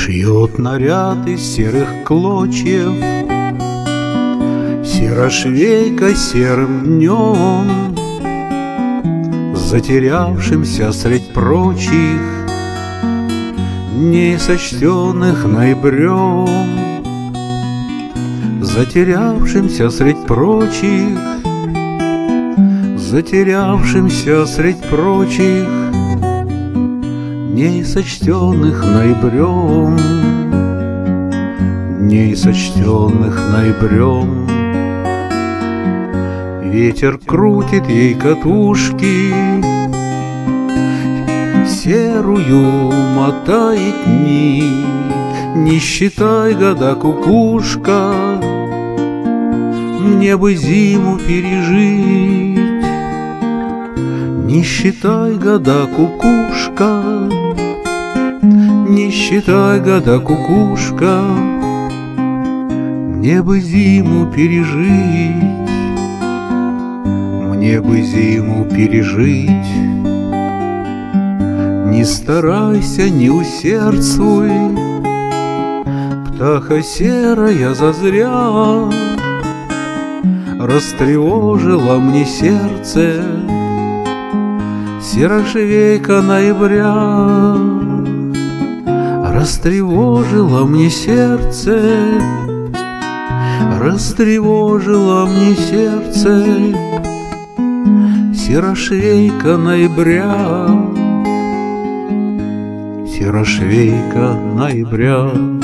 Шьет наряд из серых клочьев серошвейка серым днем, затерявшимся средь прочих несочтенных ноябрем, затерявшимся средь прочих, затерявшимся средь прочих несочтенных ноябрем, несочтенных ноябрем. Ветер крутит ей катушки, серую мотает нить. Не считай года, кукушка, мне бы зиму пережить. Не считай года, кукушка, не считай года, кукушка, мне бы зиму пережить, мне бы зиму пережить. Не старайся, не усердствуй, птаха серая зазря растревожила мне сердце серошвейка ноября, растревожила мне сердце, растревожила мне сердце серошвейка ноября, серошвейка ноября.